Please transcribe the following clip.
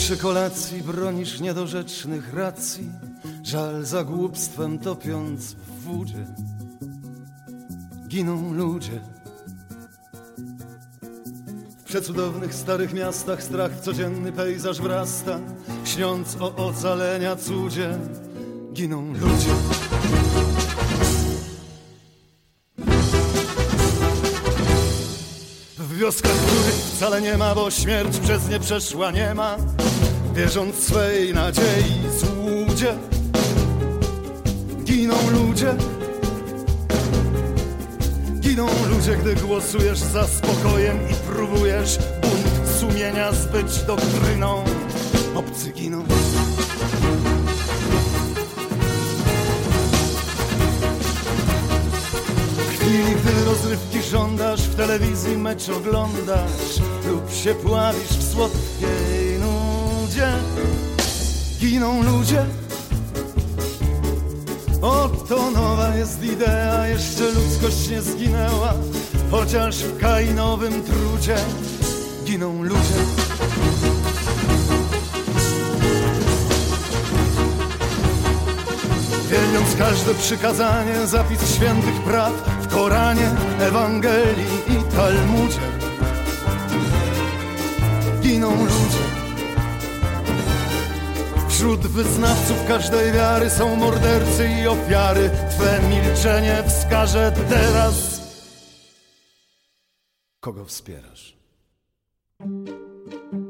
przy kolacji bronisz niedorzecznych racji, żal za głupstwem topiąc w wódzie. Giną ludzie. W przecudownych starych miastach strach w codzienny pejzaż wrasta, śniąc o ocalenia cudzie. Giną ludzie. W wioskach, których wcale nie ma, bo śmierć przez nie przeszła nie ma, wierząc swej nadziei złudzie. Giną ludzie. Giną ludzie, gdy głosujesz za spokojem i próbujesz bunt sumienia zbyć doktryną. Obcy giną. W chwili, gdy rozrywki żądasz, w telewizji mecz oglądasz lub się pławisz w słodkiej nudzie. Giną ludzie. Oto nowa jest idea, jeszcze ludzkość nie zginęła, chociaż w kainowym trudzie giną ludzie. Wielbiąc każde przykazanie, zapis świętych praw w Koranie, Ewangelii i Talmudzie. Giną ludzie. Wśród wyznawców każdej wiary są mordercy i ofiary. Twe milczenie wskaże teraz, kogo wspierasz.